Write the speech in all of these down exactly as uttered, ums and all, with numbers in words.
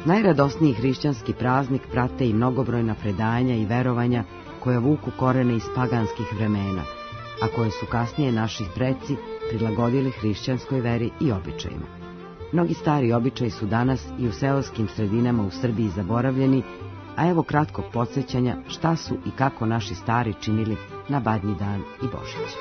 Najradosniji hrišćanski praznik prate i mnogobrojna predanja i verovanja koja vuku korene iz paganskih vremena, a koje su kasnije naši preci prilagodili hrišćanskoj veri i običajima. Mnogi stari običaji su danas i u seoskim sredinama u Srbiji zaboravljeni, a evo kratkog podsjećanja šta su i kako naši stari činili na Badnji dan i Božić.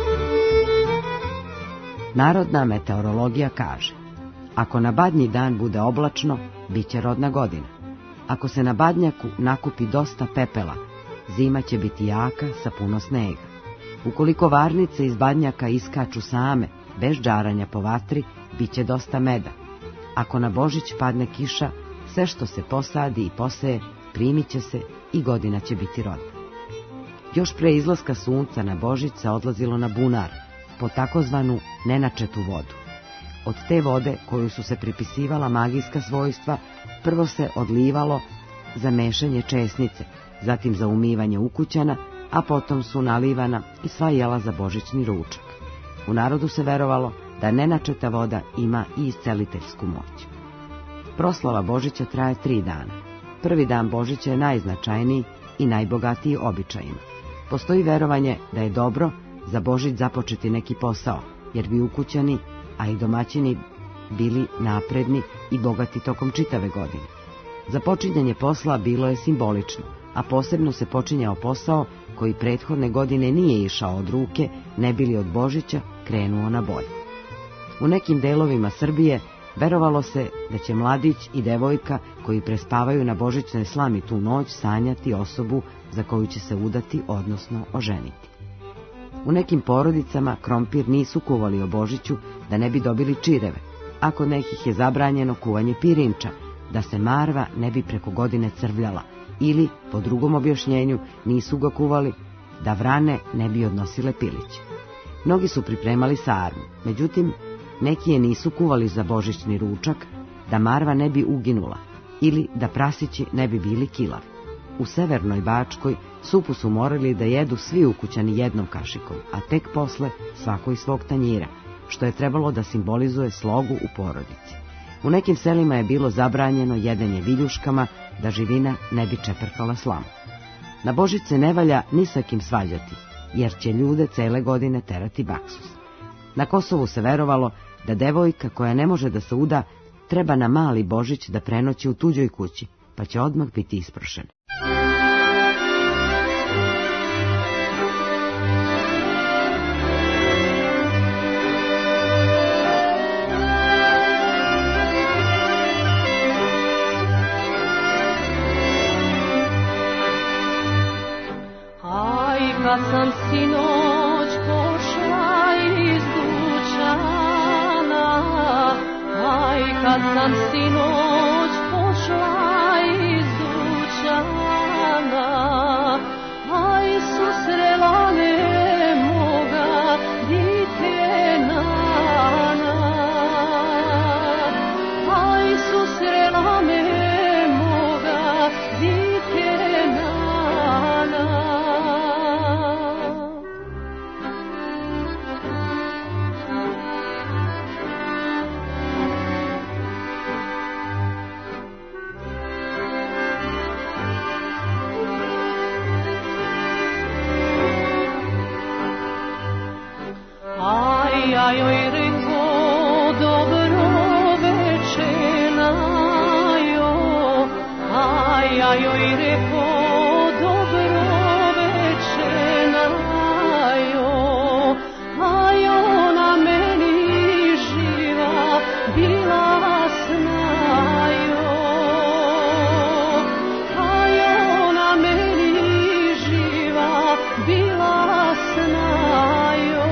Narodna meteorologija kaže: ako na Badnji dan bude oblačno, bit će rodna godina. Ako se na Badnjaku nakupi dosta pepela, zima će biti jaka sa puno snega. Ukoliko varnice iz Badnjaka iskaču same, bez džaranja po vatri, bit će dosta meda. Ako na Božić padne kiša, sve što se posadi i poseje, primit će se i godina će biti rodna. Još pre izlaska sunca na Božić se odlazilo na bunar, po takozvanu nenačetu vodu. Od te vode, koju su se pripisivala magijska svojstva, prvo se odlivalo za mešanje česnice, zatim za umivanje ukućana, a potom su nalivana i sva jela za božićni ručak. U narodu se verovalo da nenačeta voda ima i isceliteljsku moć. Proslava Božića traje tri dana. Prvi dan Božića je najznačajniji i najbogatiji običajima. Postoji verovanje da je dobro za Božić započeti neki posao, jer bi ukućani, a i domaćini bili napredni i bogati tokom čitave godine. Započinjanje posla bilo je simbolično, a posebno se počinjao posao koji prethodne godine nije išao od ruke, ne bili od Božića krenuo na bolje. U nekim delovima Srbije verovalo se da će mladić i devojka koji prespavaju na božićnoj slami tu noć sanjati osobu za koju će se udati, odnosno oženiti. U nekim porodicama krompir nisu kuvali o Božiću da ne bi dobili čireve, a kod nekih je zabranjeno kuvanje pirinča, da se marva ne bi preko godine crvljala, ili, po drugom objašnjenju, nisu ga kuvali da vrane ne bi odnosile piliće. Mnogi su pripremali sarmu, međutim, neki je nisu kuvali za božićni ručak, da marva ne bi uginula, ili da prasići ne bi bili kilavi. U Severnoj Bačkoj supu su morali da jedu svi ukućani jednom kašikom, a tek posle svako iz svog tanjira, što je trebalo da simbolizuje slogu u porodici. U nekim selima je bilo zabranjeno jedenje viljuškama, da živina ne bi čeprkala slamu. Na Božić se ne valja ni sa kim svađati, jer će ljude cele godine terati baksus. Na Kosovu se verovalo da devojka koja ne može da se uda treba na mali Božić da prenoći u tuđoj kući, pa će odmah biti isprošen. Kad sam sinoć pošla iz dućana, aj kad sam sinoć pošla iz dućana, aj susrela me moga ditenana, aj susrela me moga ditenana. Ja joj reko dobro večera, a ja joj reko dobro večera, a ona meni živa bila snajo, a ona meni živa bila snajo.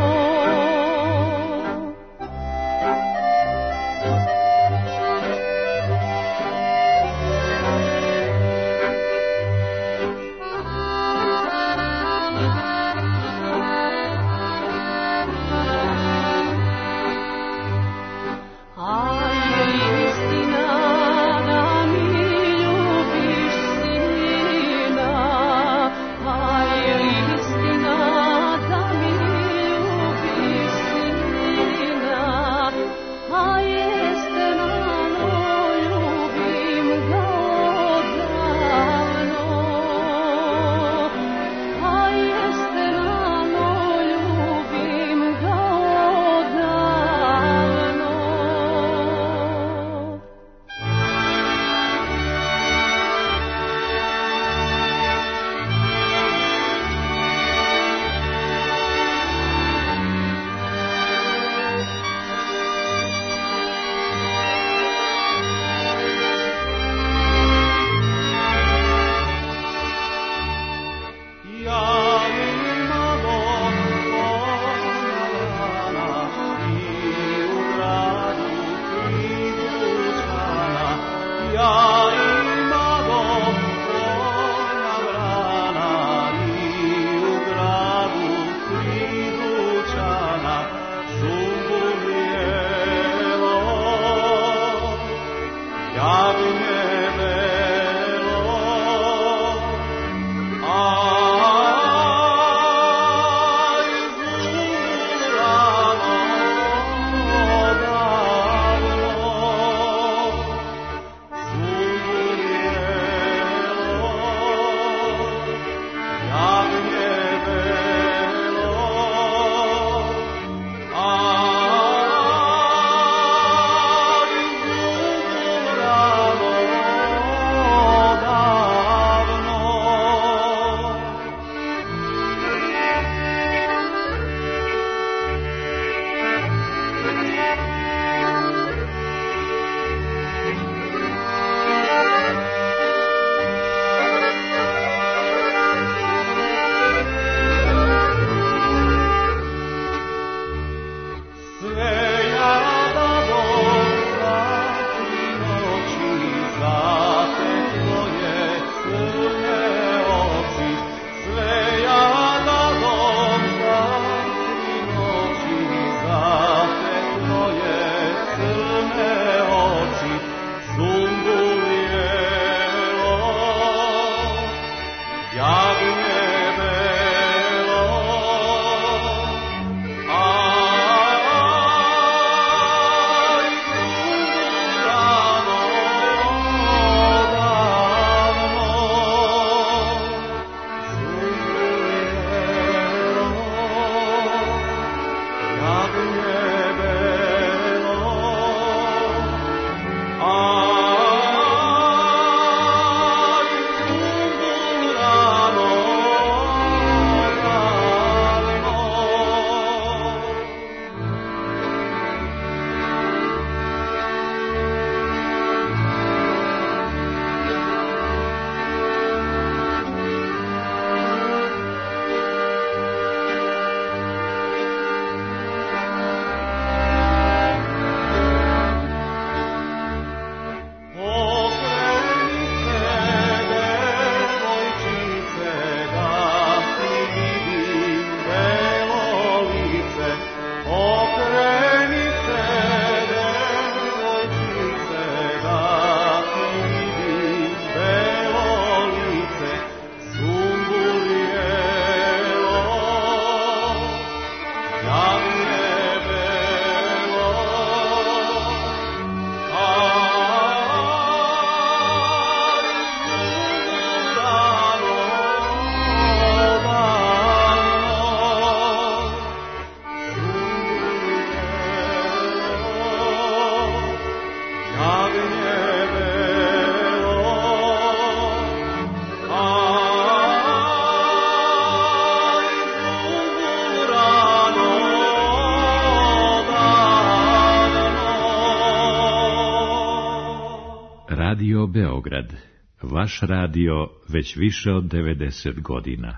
Radio Beograd, vaš radio već više od devedeset godina.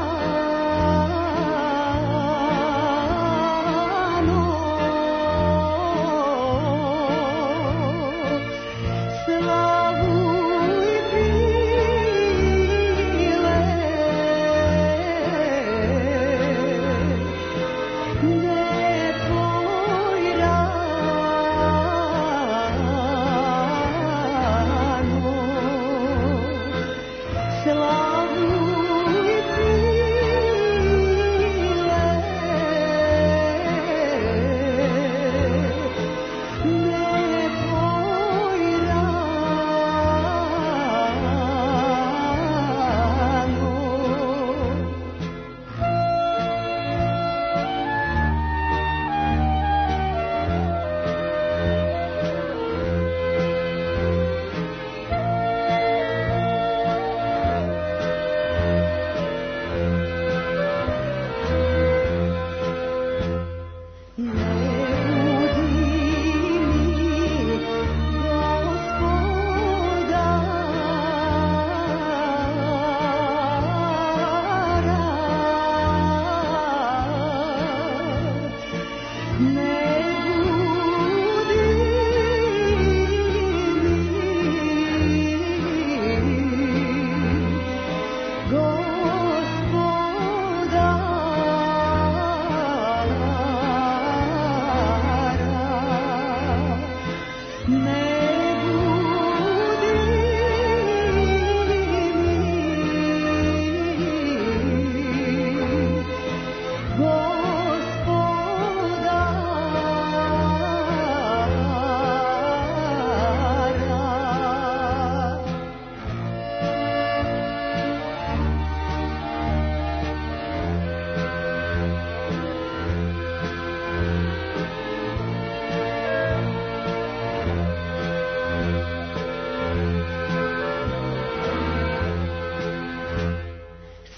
Oh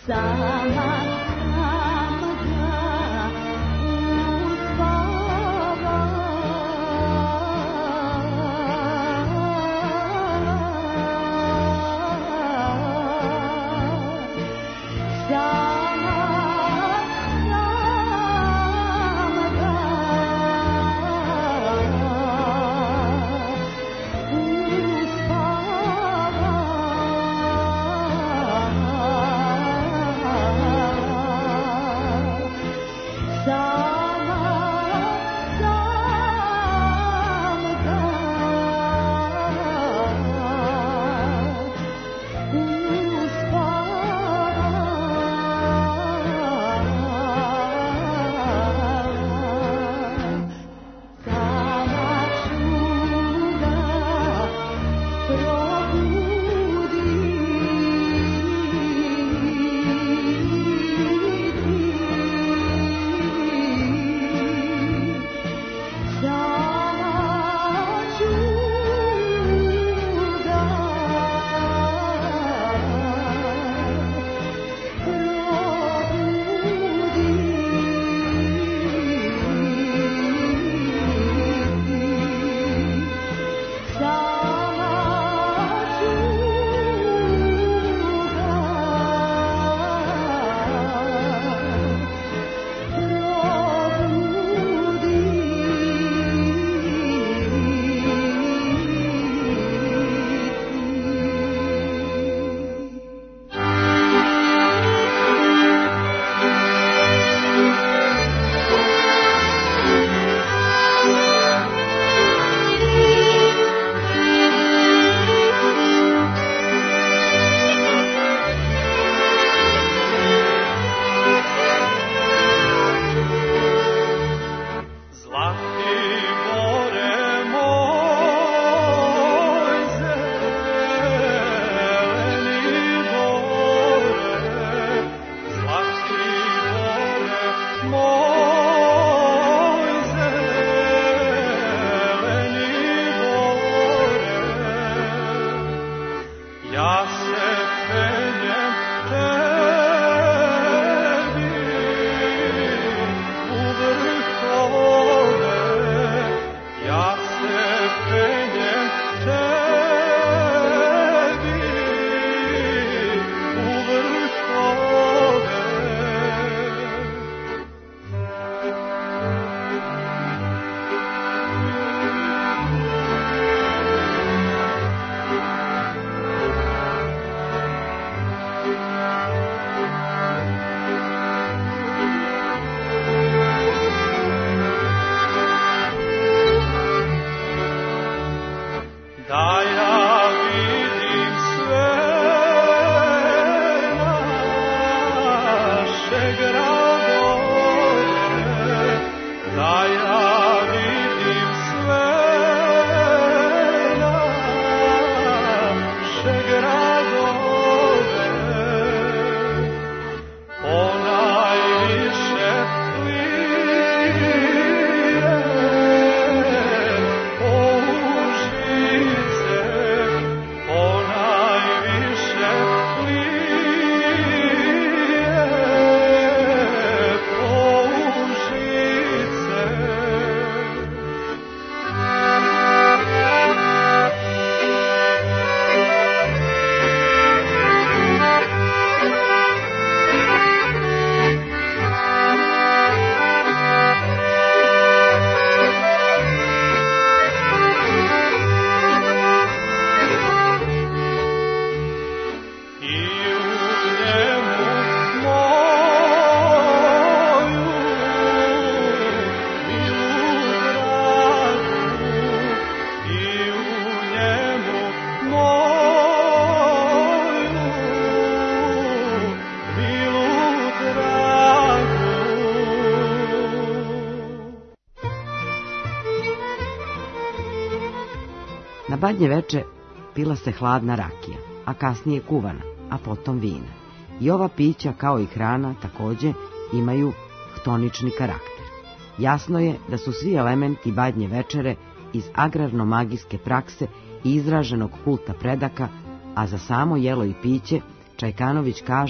Na Badnje veče pila se hladna rakija, a kasnije kuvana, a potom vina. I ova pića, kao i hrana, također imaju htonični karakter. Jasno je da su svi elementi Badnje večere iz agrarno-magijske prakse i izraženog kulta predaka, a za samo jelo i piće Čajkanović kaže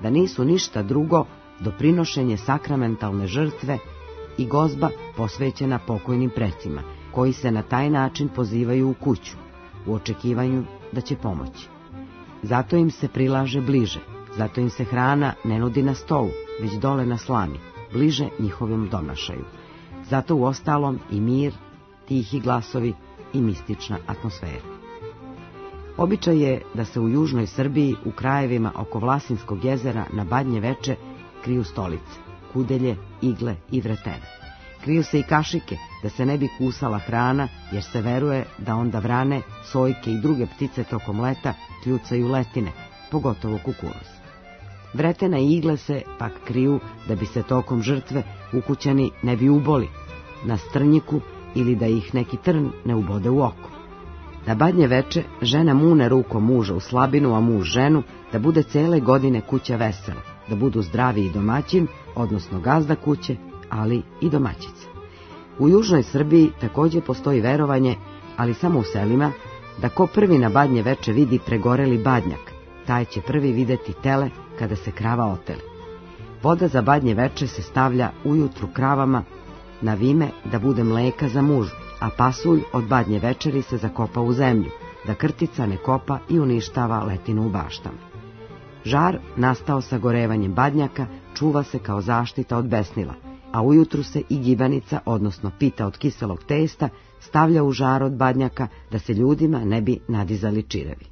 da nisu ništa drugo do prinošenje sakramentalne žrtve i gozba posvećena pokojnim precima, koji se na taj način pozivaju u kuću, u očekivanju da će pomoći. Zato im se prilaže bliže, zato im se hrana ne nudi na stolu, već dole na slami, bliže njihovom domašaju. Zato u ostalom i mir, tihi glasovi i mistična atmosfera. Običaj je da se u južnoj Srbiji, u krajevima oko Vlasinskog jezera, na Badnje veče kriju stolice, kudelje, igle i vretene. Kriju se i kašike, da se ne bi kusala hrana, jer se veruje da onda vrane, sojke i druge ptice tokom leta kljucaju letine, pogotovo kukuruz. Vretena i igle se pak kriju da bi se tokom žrtve ukućani ne bi uboli na strnjiku ili da ih neki trn ne ubode u oko. Na Badnje veče žena mune rukom muža u slabinu, a muž ženu, da bude cele godine kuća vesela, da budu zdravi i domaćin, odnosno gazda kuće, ali i domaćica. U južnoj Srbiji također postoji verovanje, ali samo u selima, da ko prvi na Badnje veče vidi pregoreli badnjak, taj će prvi videti tele kada se krava oteli. Voda za Badnje veče se stavlja ujutru kravama na vime da bude mleka za mužu, a pasulj od Badnje večeri se zakopa u zemlju, da krtica ne kopa i uništava letinu u baštama. Žar, nastao sagorevanjem badnjaka, čuva se kao zaštita od besnila, a ujutru se i gibanica, odnosno pita od kiselog testa, stavlja u žar od badnjaka da se ljudima ne bi nadizali čirevi.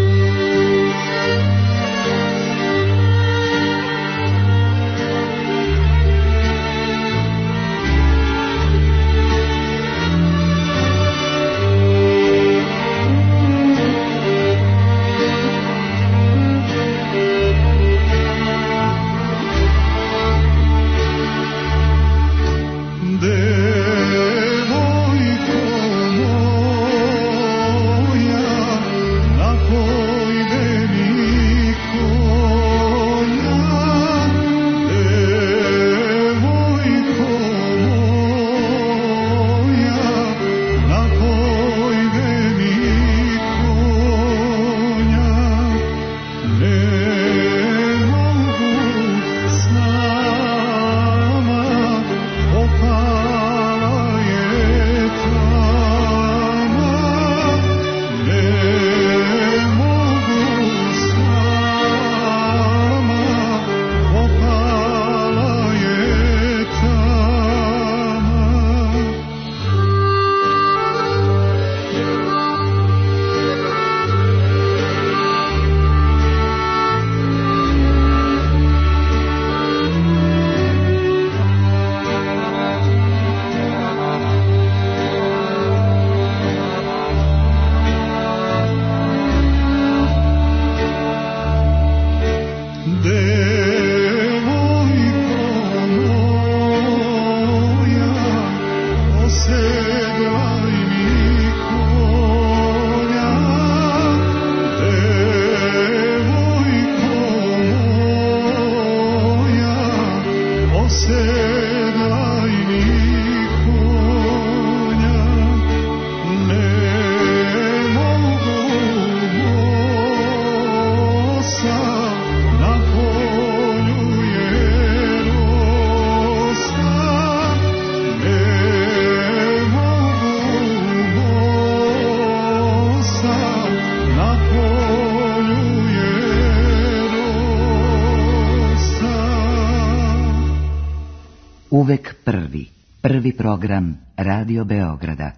Uvek prvi, prvi program Radio Beograda.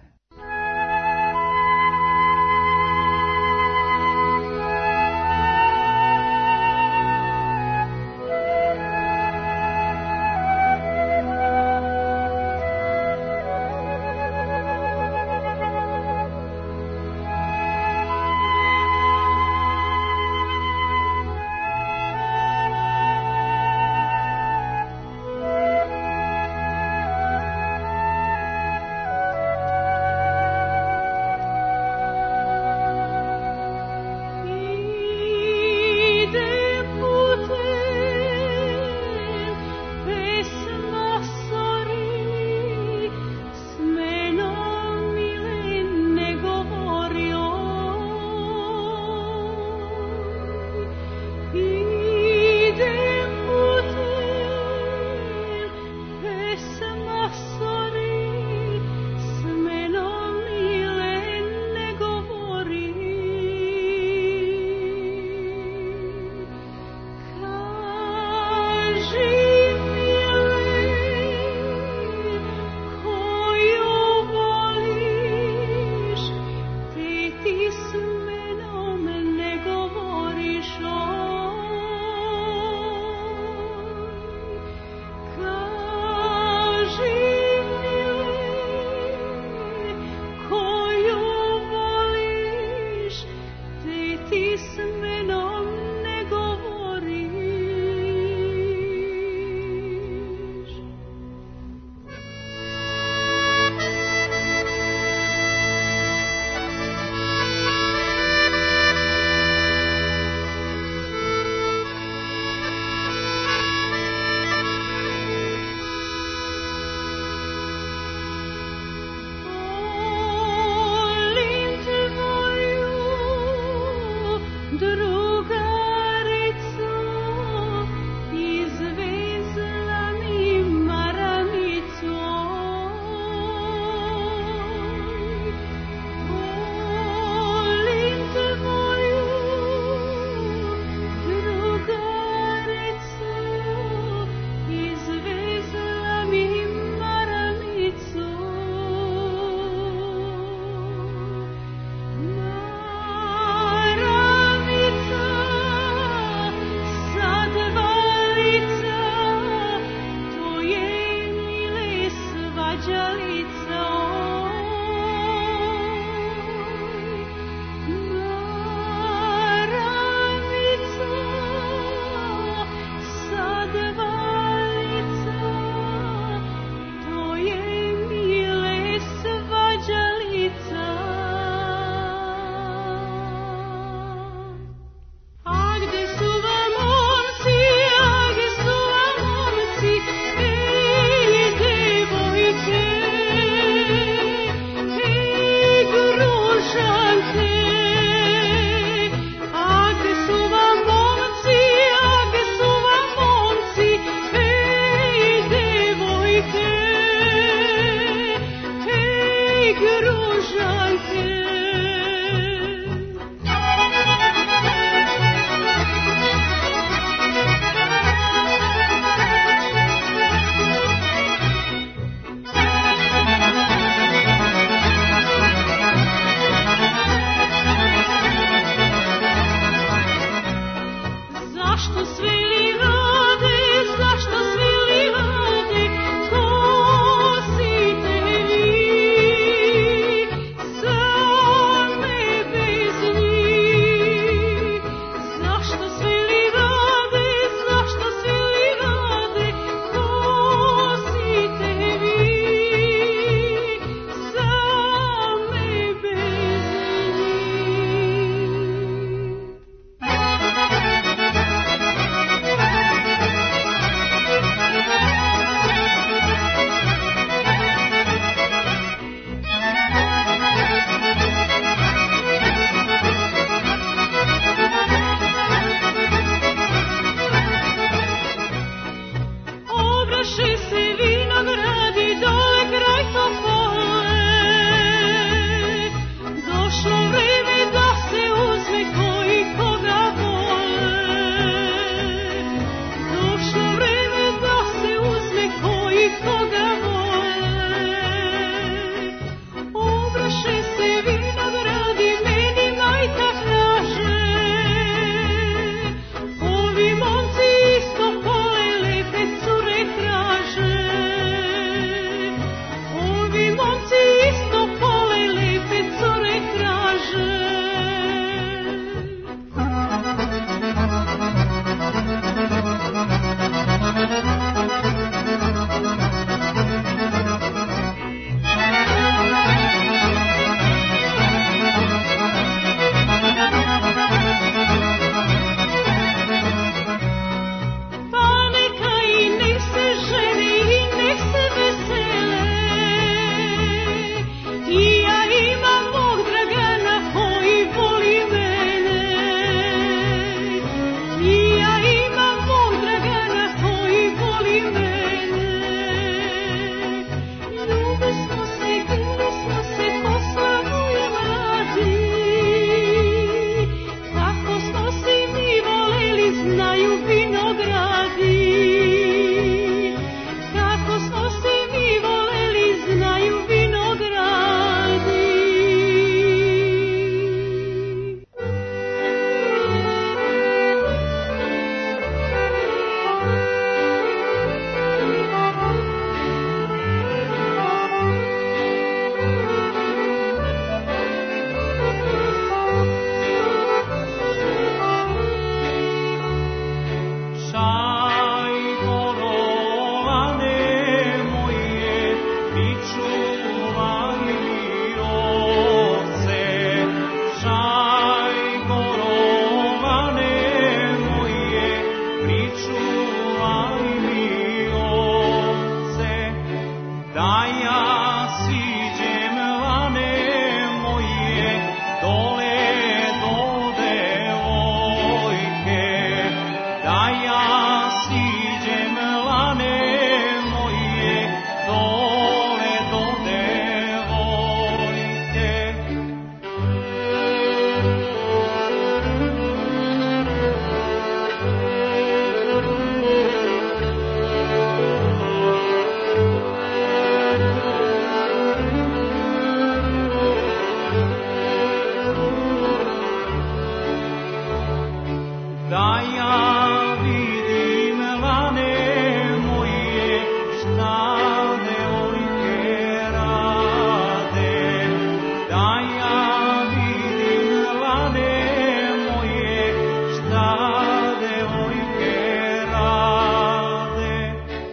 da ja vidim lane moje, šta devojke rade, da ja vidim lane moje, šta devojke rade.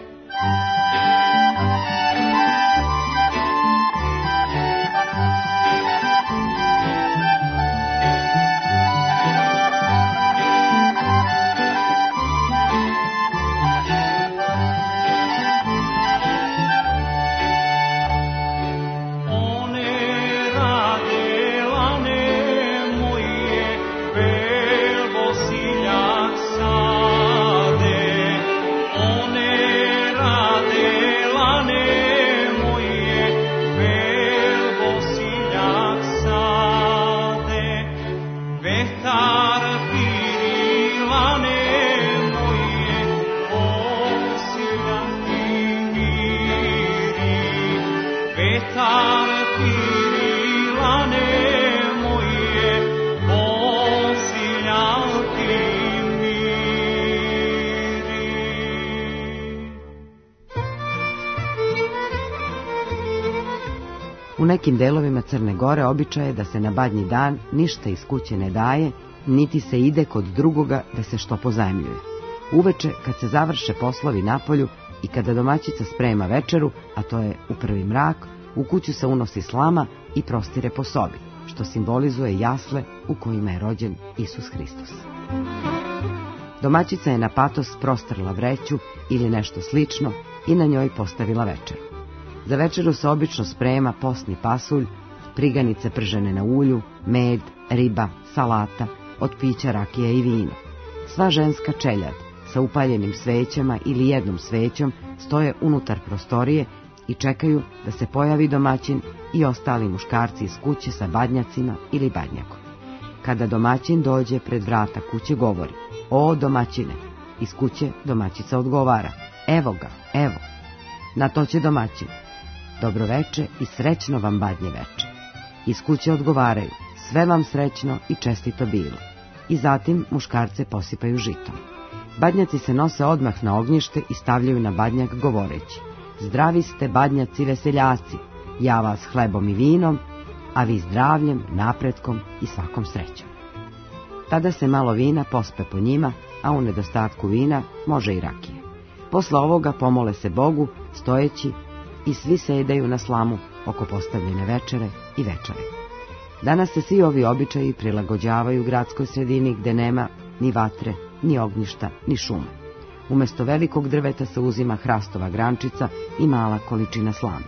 U nekim delovima Crne Gore običaj je da se na Badnji dan ništa iz kuće ne daje, niti se ide kod drugoga da se što pozajmljuje. Uveče, kad se završe poslovi napolju i kada domaćica sprema večeru, a to je u prvi mrak, u kuću se unosi slama i prostire po sobi, što simbolizuje jasle u kojima je rođen Isus Hristos. Domaćica je na patos prostrla vreću ili nešto slično i na njoj postavila večeru. Za večeru se obično sprema posni pasulj, priganice pržene na ulju, med, riba, salata, od pića rakija i vino. Sva ženska čeljad sa upaljenim svećama ili jednom svećom stoje unutar prostorije i čekaju da se pojavi domaćin i ostali muškarci iz kuće sa badnjacima ili badnjakom. Kada domaćin dođe pred vrata kuće, govori: "O domaćine!" Iz kuće domaćica odgovara: "Evo ga, evo." Na to će domaćin: "Dobroveče i srećno vam badnje veče." Iz kuće odgovaraju: "Sve vam srećno i čestito bilo." I zatim muškarce posipaju žitom. Badnjaci se nose odmah na ognjište i stavljaju na badnjak govoreći: "Zdravi ste badnjaci veseljaci, ja vas hlebom i vinom, a vi zdravljem, napretkom i svakom srećom." Tada se malo vina pospe po njima, a u nedostatku vina može i rakije. Posle ovoga pomole se Bogu stojeći i svi sedaju na slamu oko postavljene večere i večere. Danas se svi ovi običaji prilagođavaju gradskoj sredini gde nema ni vatre, ni ognjišta, ni šume. Umesto velikog drveta se uzima hrastova grančica i mala količina slame.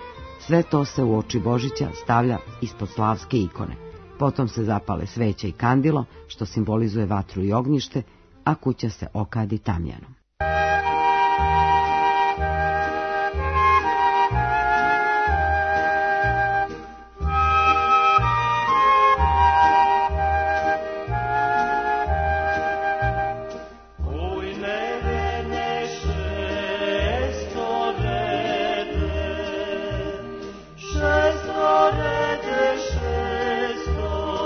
Sve to se u oči Božića stavlja ispod slavske ikone. Potom se zapale sveće i kandilo, što simbolizuje vatru i ognjište, a kuća se okadi tamjanom.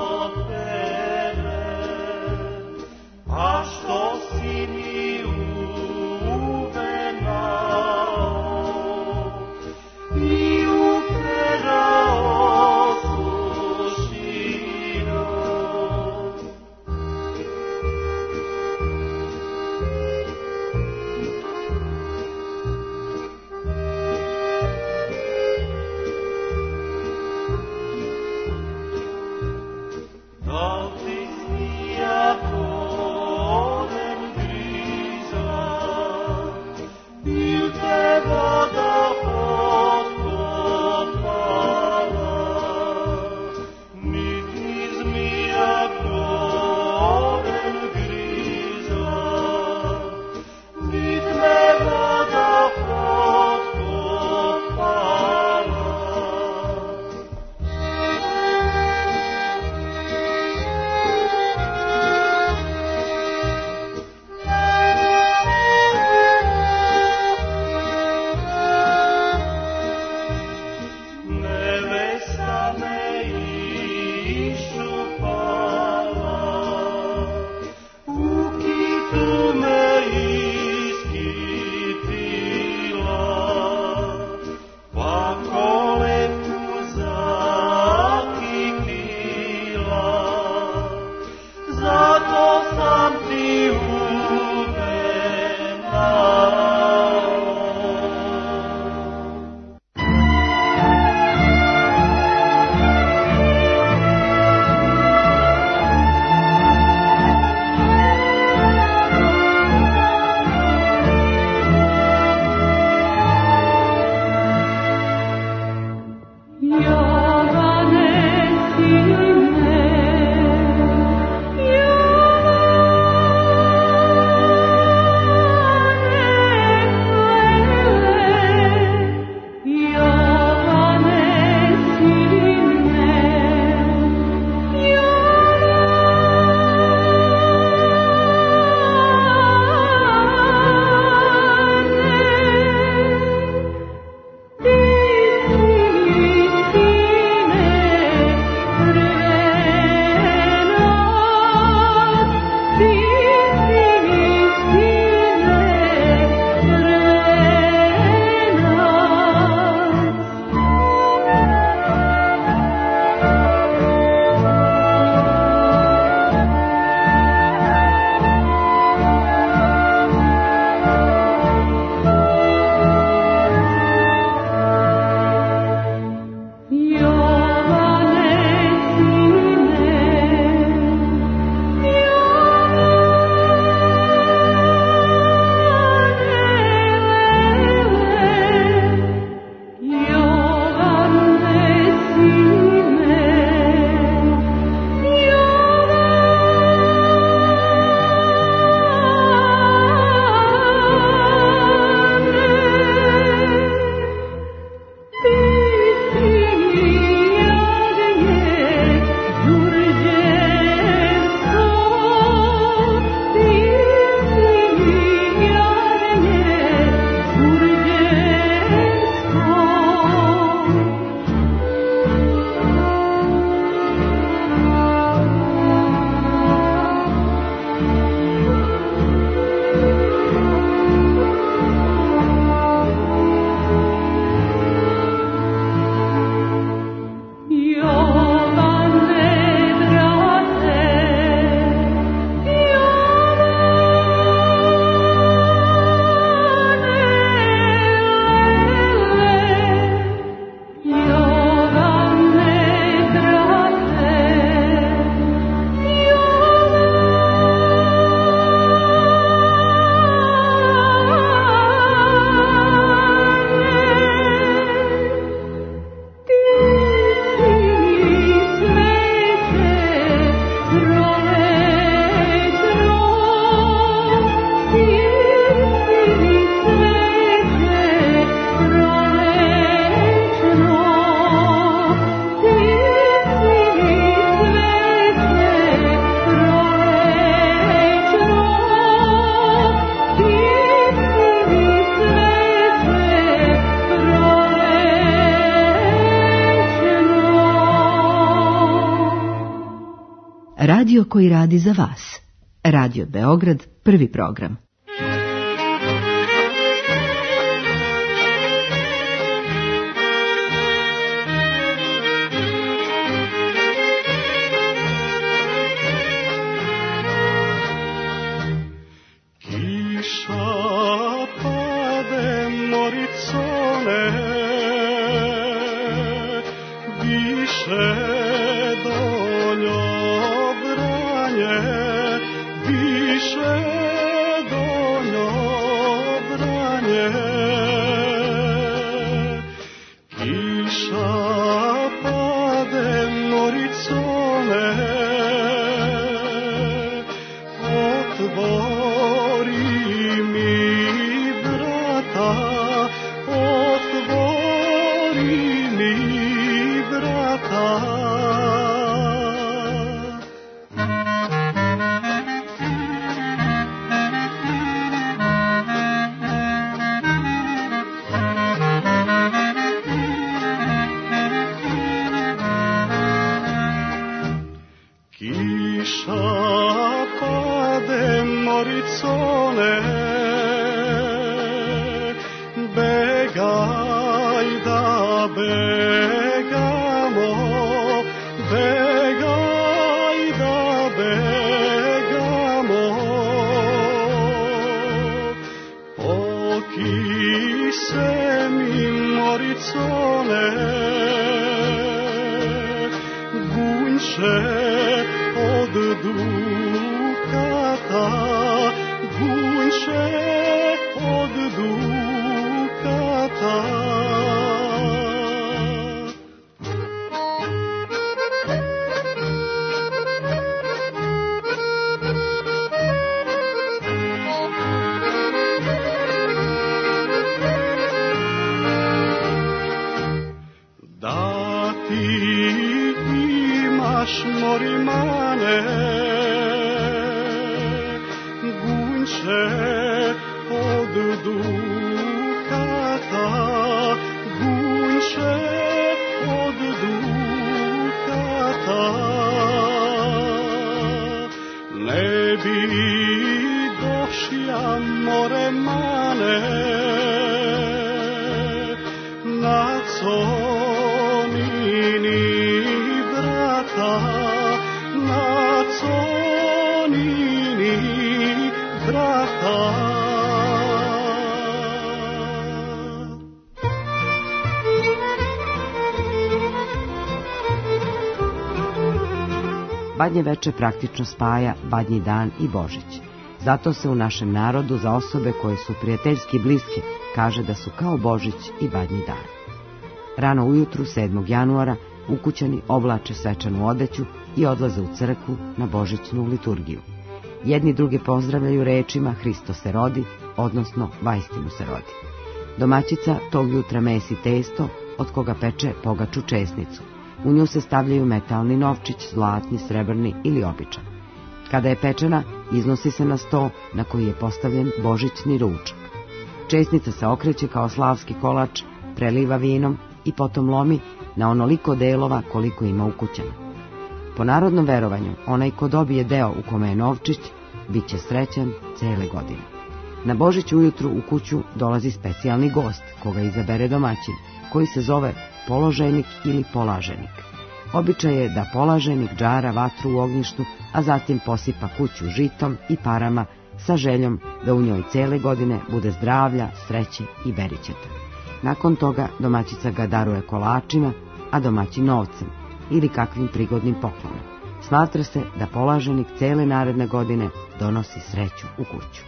A što si mi u Radio koji radi za vas. Radio Beograd, prvi program. Badnje veče praktično spaja Badnji dan i Božić. Zato se u našem narodu za osobe koje su prijateljski bliske kaže da su kao Božić i Badnji dan. Rano ujutru sedmog januara ukućani oblače svečanu odeću i odlaze u crkvu na božićnu liturgiju. Jedni druge pozdravljaju rečima Hristo se rodi, odnosno Vajstinu se rodi. Domaćica tog jutra mesi testo, od koga peče pogaču česnicu. U nju se stavljaju metalni novčić, zlatni, srebrni ili običan. Kada je pečena, iznosi se na sto na koji je postavljen božićni ručak. Česnica se okreće kao slavski kolač, preliva vinom i potom lomi na onoliko delova koliko ima ukućana. Po narodnom verovanju, onaj ko dobije deo u kome je novčić, bit će srećan cele godine. Na Božić ujutru u kuću dolazi specijalni gost, koga izabere domaćin, koji se zove položenik ili polaženik. Običaj je da polaženik džara vatru u ognjištu, a zatim posipa kuću žitom i parama sa željom da u njoj cele godine bude zdravlja, sreće i beričeta. Nakon toga domaćica ga daruje kolačima, a domaćin novcem ili kakvim prigodnim poklonom. Smatra se da polaženik cele naredne godine donosi sreću u kuću.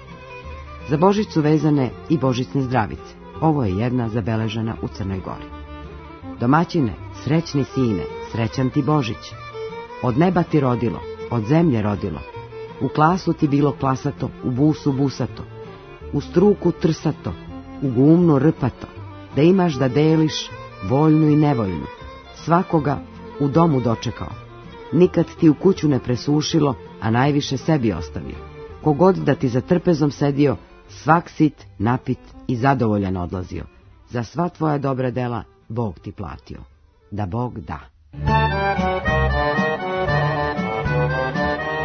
Za Božić su vezane i božićne zdravice. Ovo je jedna zabeležena u Crnoj Gori. Domaćine, srećni sine, srećan ti Božić. Od neba ti rodilo, od zemlje rodilo. U klasu ti bilo klasato, u busu busato, u struku trsato, u gumnu rpato, da imaš da deliš voljnu i nevoljnu, svakoga u domu dočekao. Nikad ti u kuću ne presušilo, a najviše sebi ostavio. Kogod da ti za trpezom sedio, svak sit, napit i zadovoljan odlazio. Za sva tvoja dobra dela Bog ti platio. Da Bog da.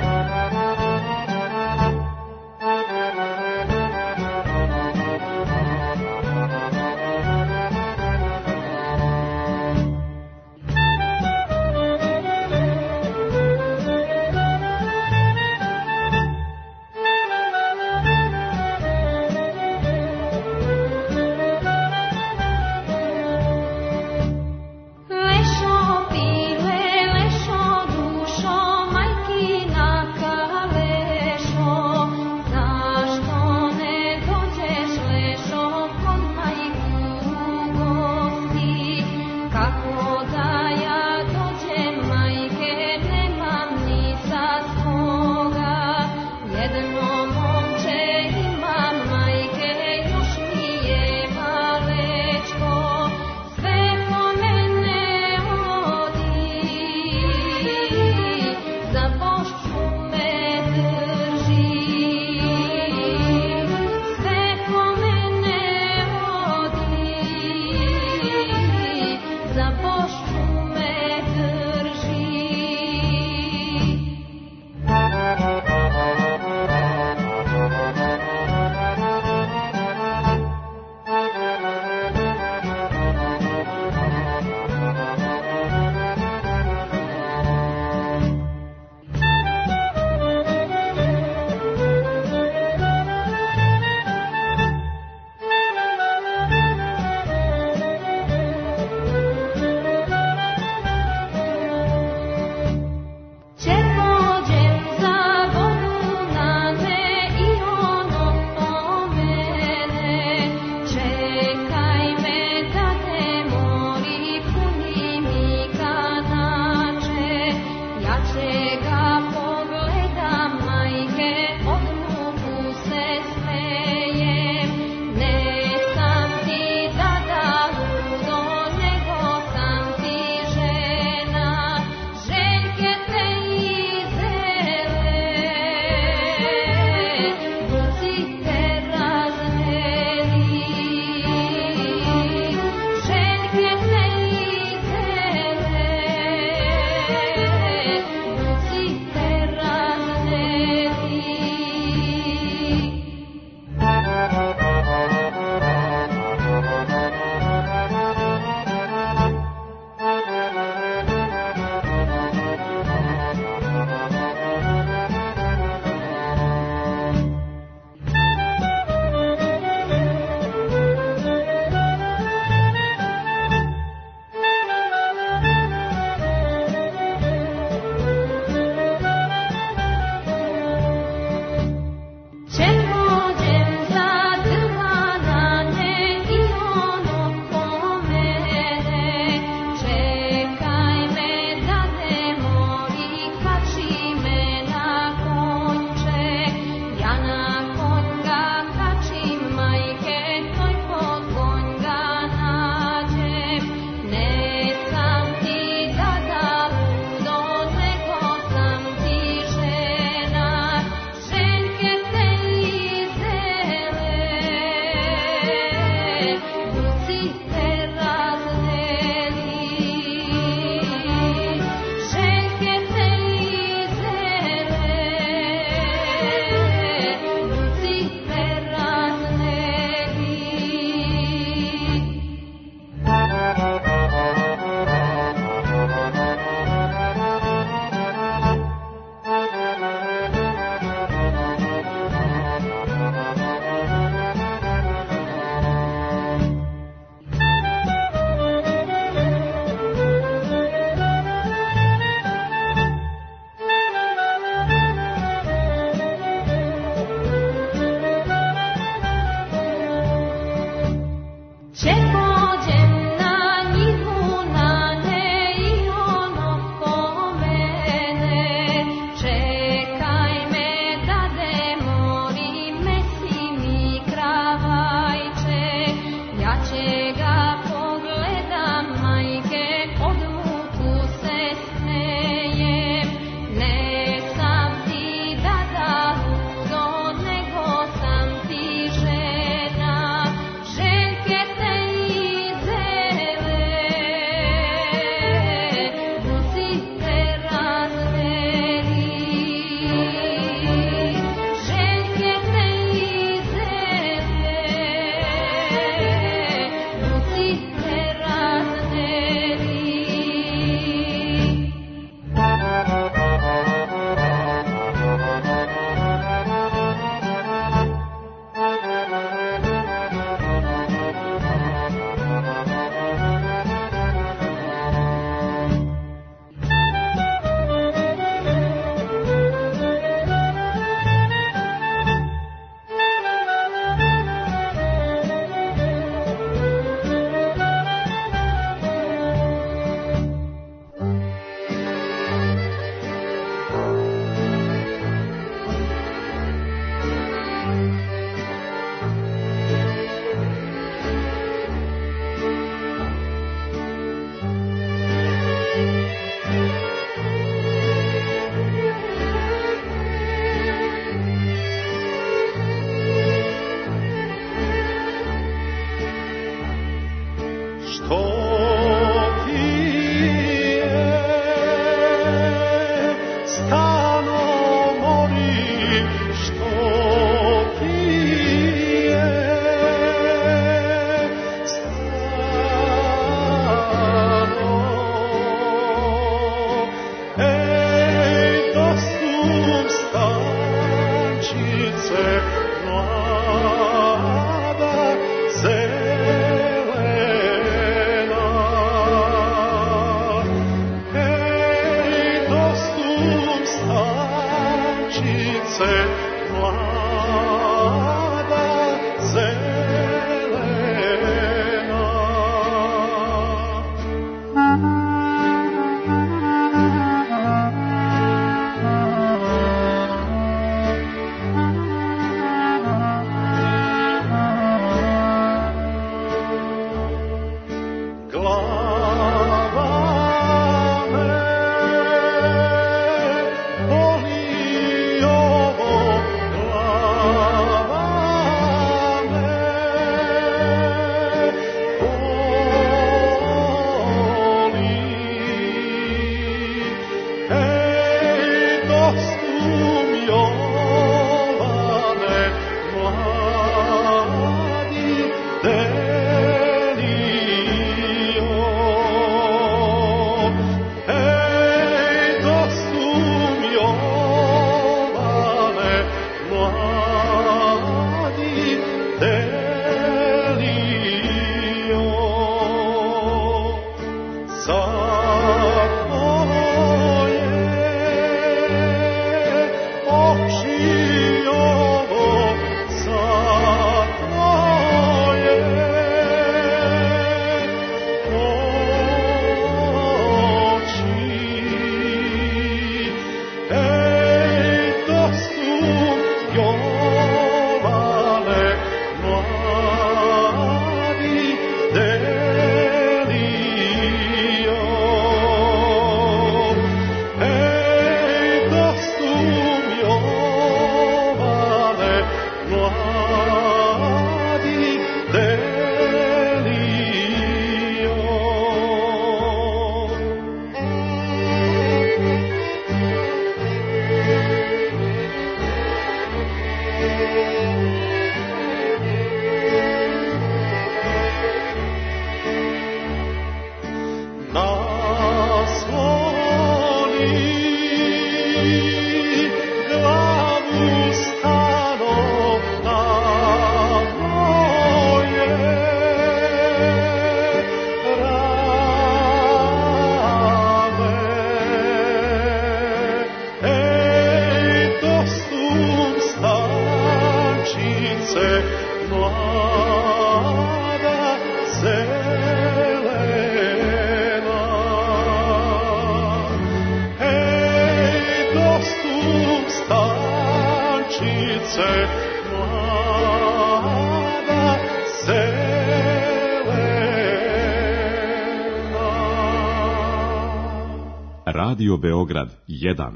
Radio Beograd jedan.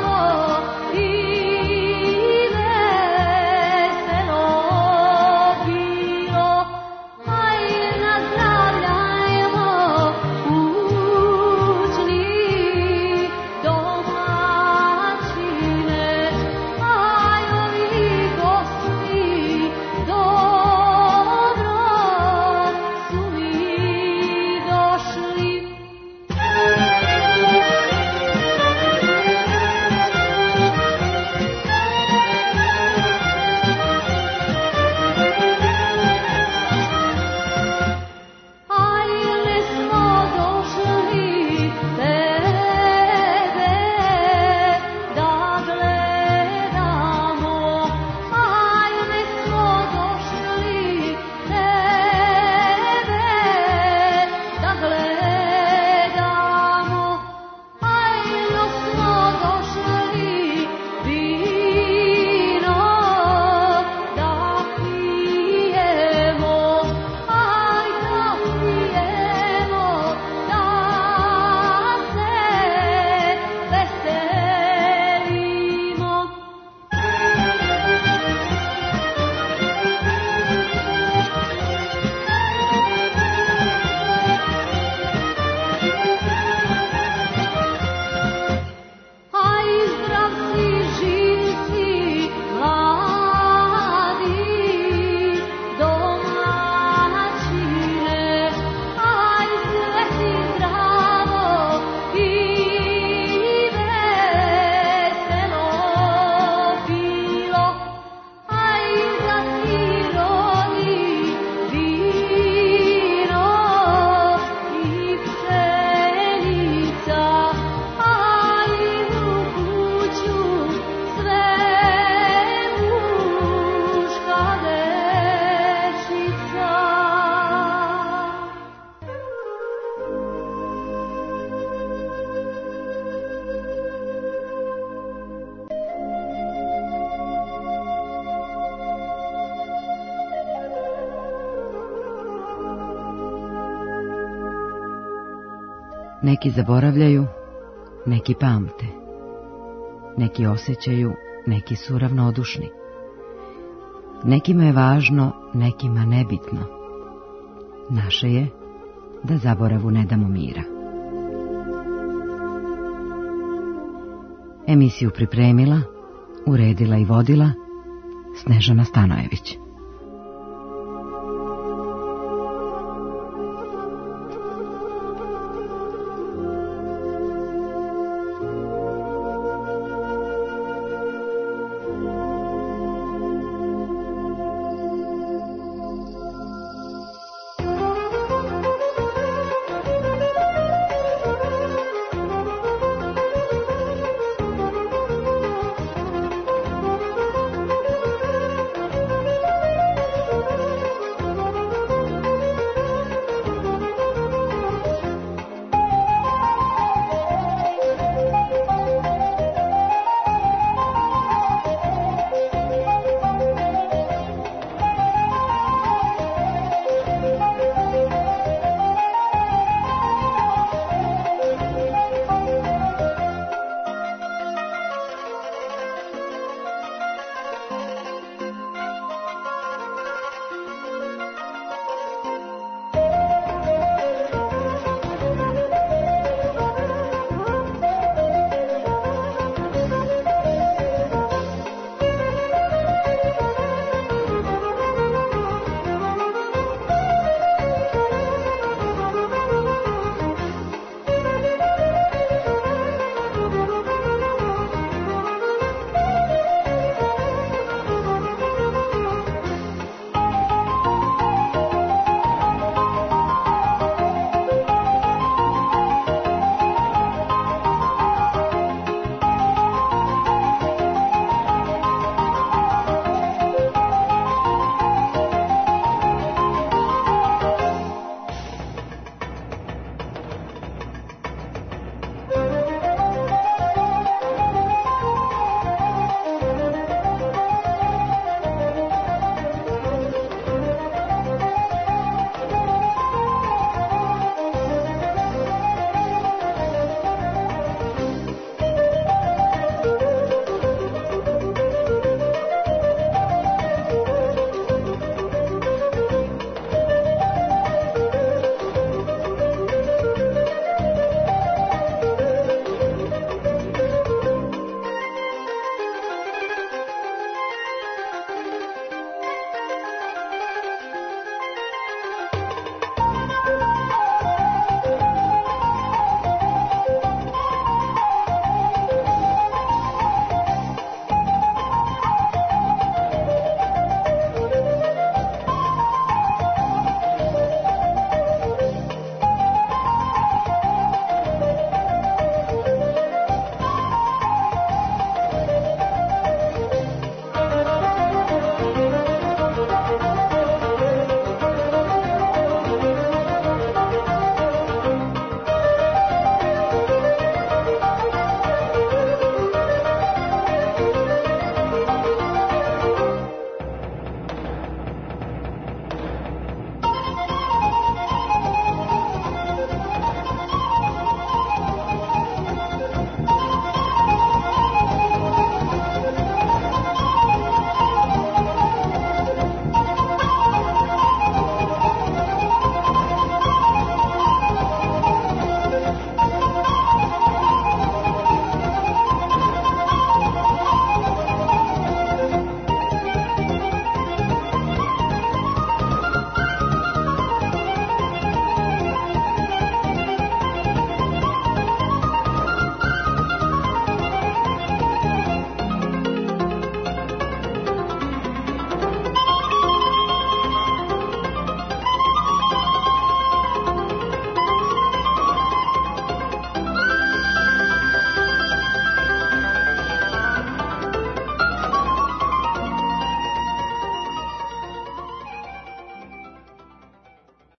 Be Neki zaboravljaju, neki pamte. Neki osjećaju, neki su ravnodušni. Nekima je važno, nekima nebitno. Naše je da zaboravu ne damo mira. Emisiju pripremila, uredila i vodila Snežana Stanojević.